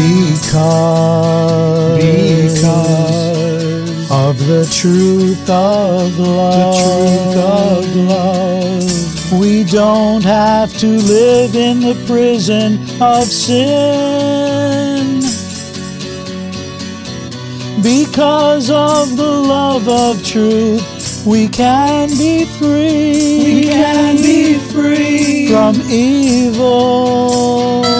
because of the truth of love, we don't have to live in the prison of sin. Because of the love of truth, we can be free. We can be free from evil.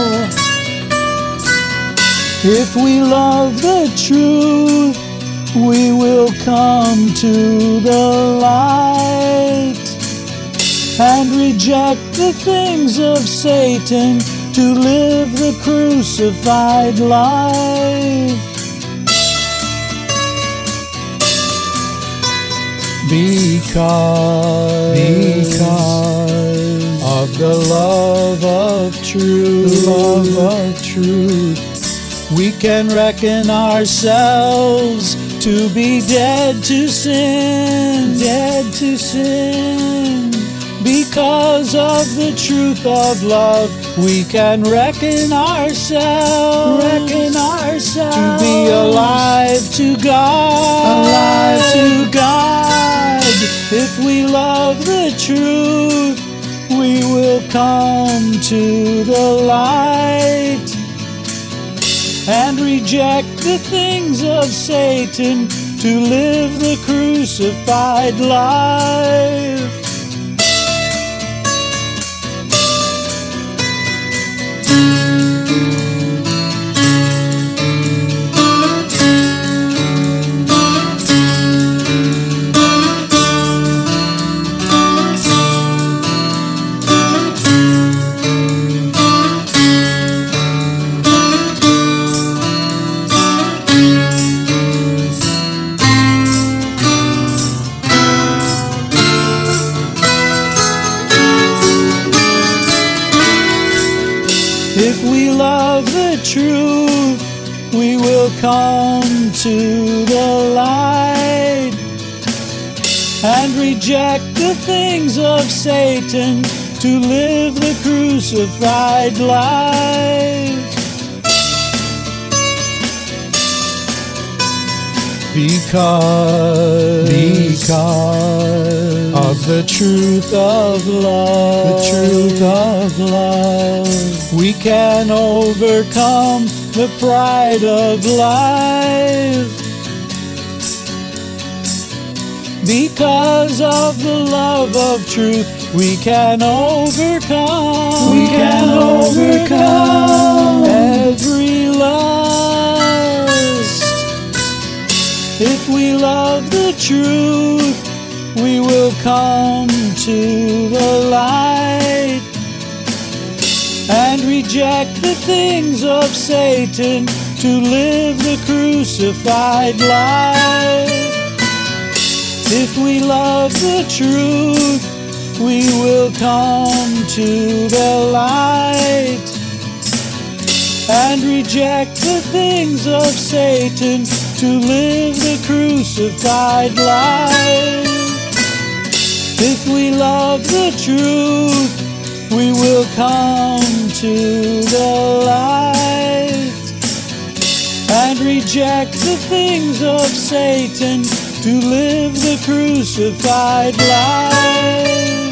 If we love the truth, we will come to the light and reject the things of Satan to live the crucified life. Because of the love of truth, we can reckon ourselves to be dead to sin. Because of the truth of love, we can reckon ourselves to be alive to God. If we love the truth, we will come to the light and reject the things of Satan to live the crucified life. If we love the truth, we will come to the light and reject the things of Satan to live the crucified life. Because of the truth of love, we can overcome the pride of life. Because of the love of truth, we can overcome. Every lust. If we love the truth, we will come to the light and reject the things of Satan to live the crucified life. If we love the truth, we will come to the light and reject the things of Satan to live the crucified life. If we love the truth, we will come to the light and reject the things of Satan to live the crucified life.